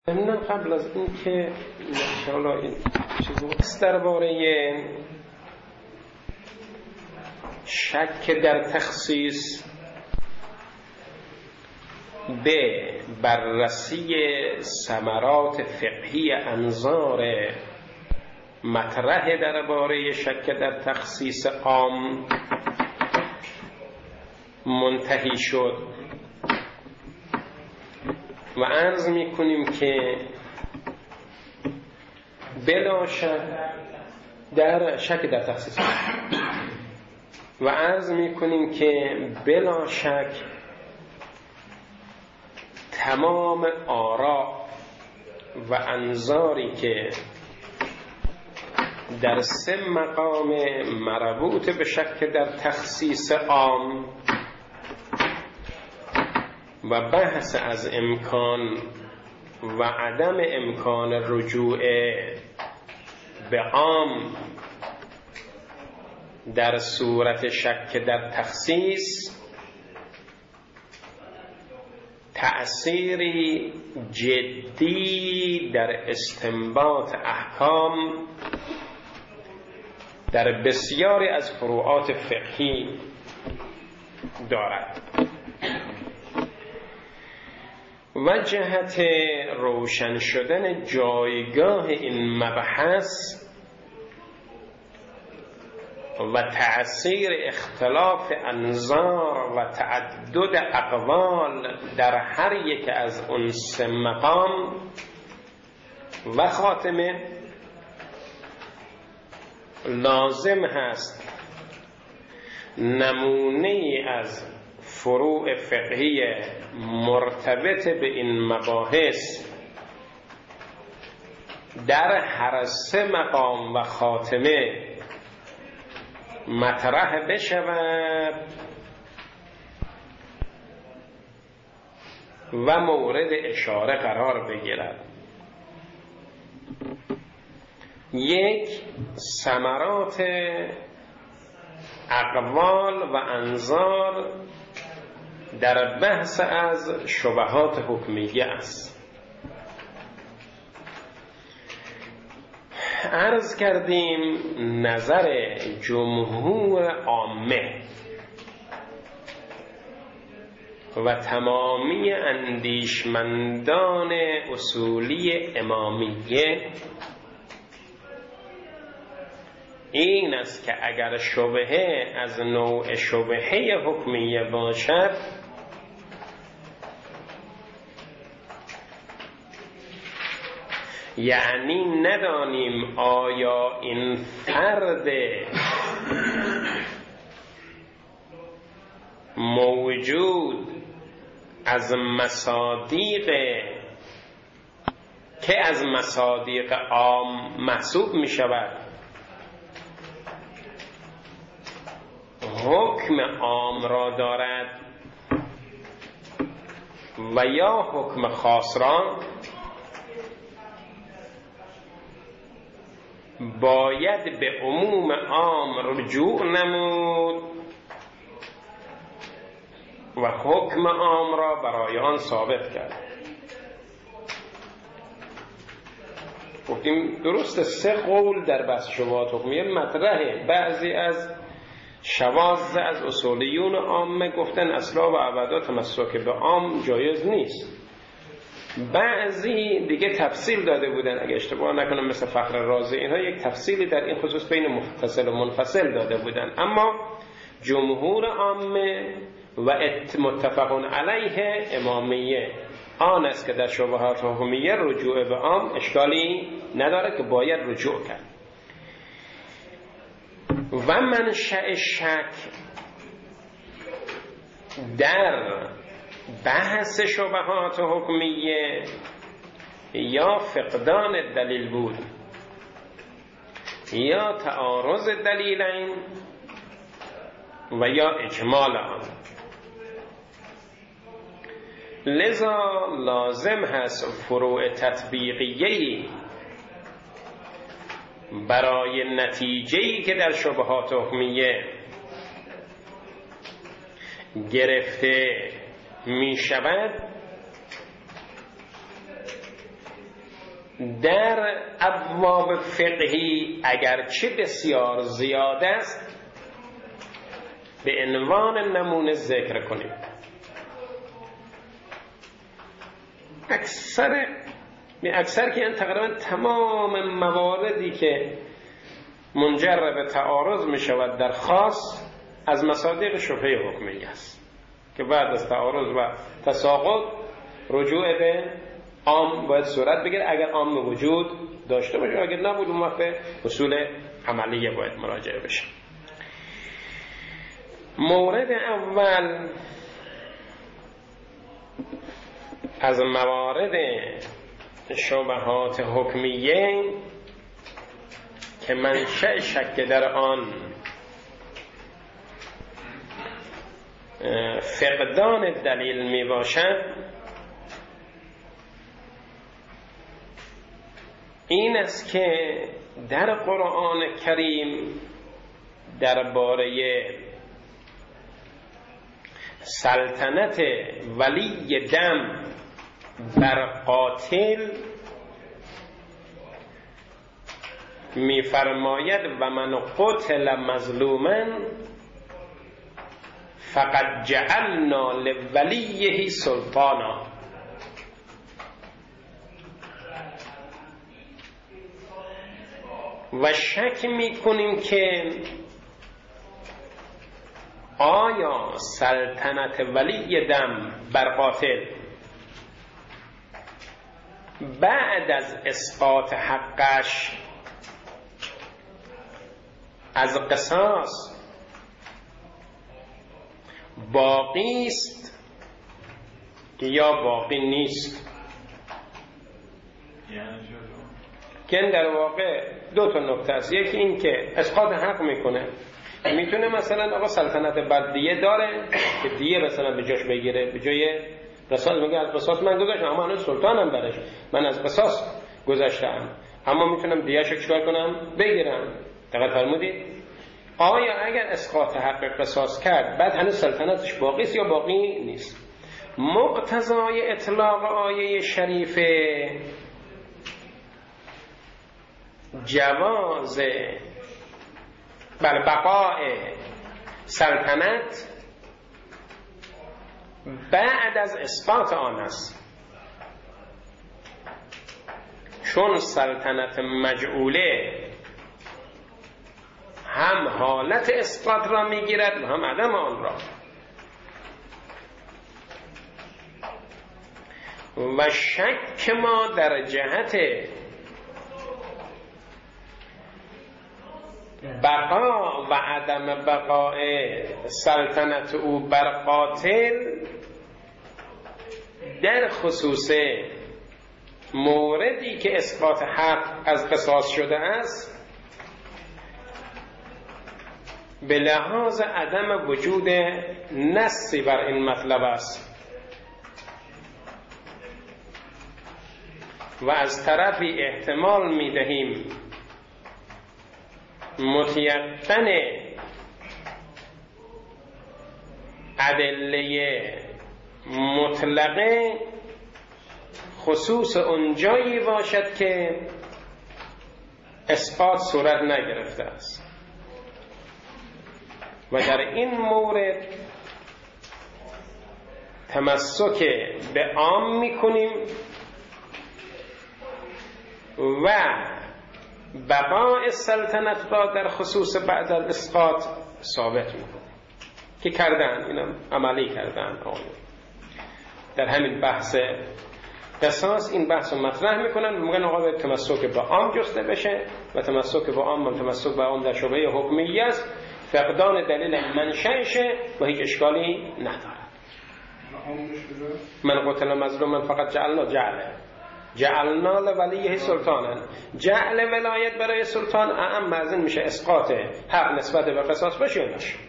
من قبل از این که انشاءالله این چیزی درباره شک در تخصیص به بررسی ثمرات فقهی انظار مطرح درباره شک در تخصیص عام منتهی شد و عرض میکنیم که بلا شک در شک در تخصیص و عرض میکنیم که بلا شک تمام آراء و انظاری که در سه مقام مربوط به شک در تخصیص عام و بحث از امکان و عدم امکان رجوع به عام در صورت شک در تخصیص تأثیری جدی در استنباط احکام در بسیاری از فروعات فقهی دارد و جهت روشن شدن جایگاه این مبحث و تأثیر اختلاف انظار و تعدد اقوال در هر یک از اون سه مقام و خاتمه لازم هست نمونه از فروع فقهی مرتبط به این مباحث در هر سه مقام و خاتمه مطرح بشود و مورد اشاره قرار بگیرد. یک، ثمرات اقوال و انظار در بحث از شبهات حکمیه است. عرض کردیم نظر جمهور عامه و تمامی اندیشمندان اصولی امامیه این است که اگر شبهه از نوع شبهه حکمیه باشد یعنی ندانیم آیا این فرد موجود از مصادیق که از مصادیق عام محسوب می شود حکم عام را دارد و یا حکم خاص را، باید به عموم عام رجوع نمود و حکم عام را برای آن ثابت کرد. گفتیم درست سه قول در بحث شبهات حکمیه مطرحه. بعضی از شواذ از اصولیون عامه گفتن اصلا و ابدا تمسک به عام جایز نیست. بعضی دیگه تفصیل داده بودن، اگه اشتباه نکنم مثل فخر رازی، اینها یک تفصیلی در این خصوص بین متصل و منفصل داده بودن. اما جمهور عامه و متفقون علیه امامیه آن است که در شبهات حکمیه رجوع به عام اشکالی نداره که باید رجوع کرد. و منشأ شک در بحث شبهات حکمیه یا فقدان دلیل بود یا تعارض دلیلین و یا اجمال آن. لذا لازم هست فروع تطبیقیه‌ای برای نتیجه‌ای که در شبهات حکمیه گرفته می شود در ابواب فقهی اگرچه بسیار زیاد است به عنوان نمونه ذکر کنیم. اکثر که تقریبا تمام مواردی که منجر به تعارض می شود در خاص از مصادیق شبهه حکمی است که بعد از تعارض و تساقط رجوع به عام باید صورت بگیره اگر عام وجود داشته باشه، اگر نبود اون وقت اصول عملیه باید مراجعه بشه. مورد اول از موارد شبهات حکمیه که منشأ شک در آن فقدان دلیل می باشد این است که در قرآن کریم درباره سلطنت ولی دم بر قاتل می فرماید و من قتل مظلوما فقد جعلنا لولیه سلطانا. و شک می کنیم که آیا سلطنت ولی دم بر قاتل بعد از اسقاط حقش از قصاص باقی است یا باقی نیست؟ که در واقع دو تا نکته است. یکی این که اسقاط حق میکنه، میتونه مثلا آقا سلطنت بعد دیه داره که دیه مثلا به جاش بگیره، به جای قصاص میگه از قصاص من گذاشتم اما من سلطانم برش، من از قصاص گذاشتم اما میتونم دیه‌شو چیکار کنم؟ بگیرم. دقیق فرمودید؟ آیا اگر اسقاط حق قصاص کرد بعد هنوز سلطنتش باقی است یا باقی نیست؟ مقتضای اطلاق آیه شریفه جواز بر بقاء سلطنت بعد از اسقاط آن است، چون سلطنت مجعوله هم حالت اسقاط را میگیرد و هم عدم آن را. و شک ما در جهت بقا و عدم بقاء سلطنت او بر قاتل در خصوص موردی که اسقاط حق از قصاص شده است به لحاظ عدم وجود نصی بر این مطلب است و از طرفی احتمال می دهیم متیقن ادله مطلقه خصوص اونجایی باشد که اثبات صورت نگرفته است و در این مورد تمسک به عام میکنیم و بقاء سلطنت را در خصوص بعد از اسقاط ثابت میکنیم که کردن، اینم عملی کردن در همین بحث قصاص این بحث رو مطرح میکنن و میگن آقا تمسک به عام جسته بشه و تمسک به عام و تمسک به عام در شبهه حکمی است، فقدان دلیل منشأشه و هیچ اشکالی ندارد. من قتل مظلوما فقط جعلنا لولیه سلطانا. جعل ولایت برای سلطان اعم از این میشه اسقاط حق نسبت به قصاص باشه یا نشه.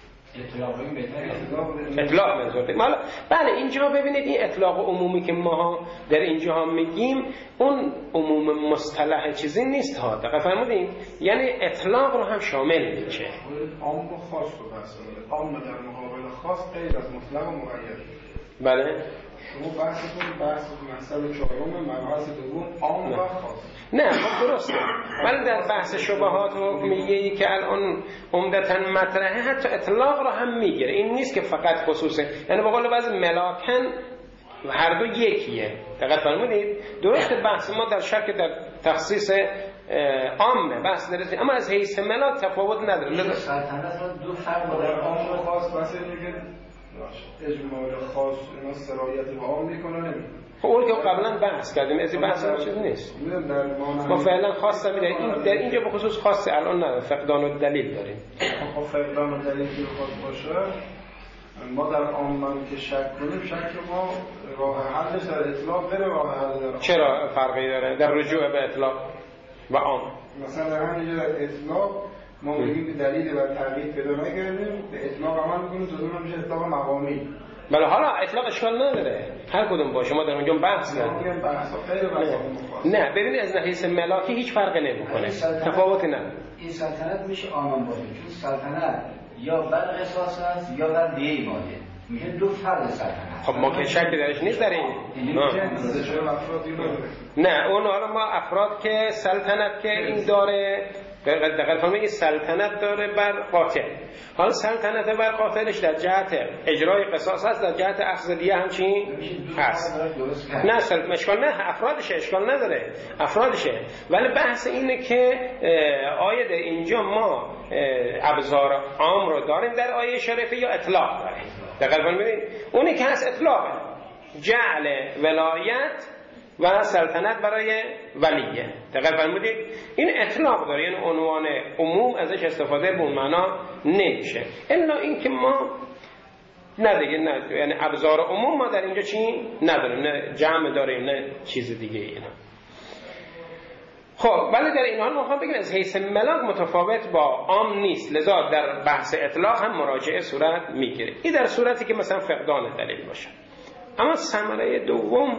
اطلاق منظور مالا. بله اینجا ببینید این اطلاق عمومی که ما در اینجا میگیم اون عموم مصطلح چیزی نیست ها، دقیق فرمودین؟ یعنی اطلاق رو هم شامل میشه. عام و خاص رو بحث عام در مقابل خاص غیر از مطلق و مقید. بله شما بحثتون بحث مسئله چهارم، مبحث دوم عام و خاص. نه خب درسته، ولی در بحث شبهات و حکمیه‌ای که الان عمدتاً مطرحه حتی اطلاق رو هم میگیره. این نیست که فقط خصوصه، یعنی به قول بعضی ملاکن و هر دو یکیه. دقت فرمودید؟ درسته بحث ما در شک در تخصیص عامه بحث درسته، اما از حیث ملاک تفاوت نداره. سلطنت دو فرق داره، عام و خاص. بس میگه اجمال خاص اینا سرایت به عام میکنه نمیکنه. خب اون که قبلا بحث کردیم، از این بحث چیز نیست. ما فعلا خاص می‌داریم، این در اینجا به خصوص خاص الان نه، فقدان الدلیل داریم. خب فقدان الدلیل که خاص باشه، ما در عام که شک کنیم، شک ما راه حلش در اطلاق غیر راه حل در عام. چرا فرقی داره در رجوع به اطلاق و عام؟ مثلا در همین در اطلاق ما میگیم دلیل بر تغییر پیدا نکردیم، به اطلاق عمل می‌کنیم، تو اون میشه اطلاق مقامی. بله حالا اطلاق اشکال نداره، هر کدوم باشه، ما در اونجا بحث نداریم. نه ببینید از حیث ملاکی هیچ فرقی نمی‌کنه، تفاوتی نداره. این سلطنت میشه آنان باشه، چون سلطنت یا بر قصاص است یا بر دیه ماده، میشه دو فرد سلطنت. خب ما که شکی درش نیست در این. نه اون حالا ما افراد که سلطنت که این داره، دقیقاً فهمید سلطنت داره بر قاتل. حالا سلطنت بر قاتلش در جهت اجرای قصاص هست، در جهت اخذ دیه همچین هست. نه اشکال نه، افرادشه اشکال نداره، افرادشه. ولی بحث اینه که آیه اینجا ما ابزار عام رو داریم در آیه شریفه یا اطلاق داریم. دقیقاً فهمید اونی که هست اطلاقه، جعل ولایت و سلطنت برای ولیه. دقیق فرمودید؟ این اطلاق داره، یعنی عنوان عموم ازش استفاده به اون معنا نمیشه، الا این که ما نه دیگه نه، یعنی ابزار عموم ما در اینجا چی نداریم، نه جمع داریم نه چیز دیگه اینا. خب ولی در این حال ما خواهم بگیم از حیث ملاک متفاوت با عام نیست، لذا در بحث اطلاق هم مراجعه صورت میگیره. این در صورتی که مثلا فقدان دلیل باشه. اما ثمره دوم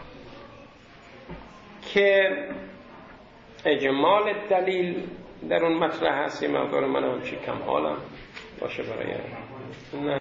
که اجمال دلیل در اون مطرح هست، یه مقدار من هم چی کم حالم باشه برای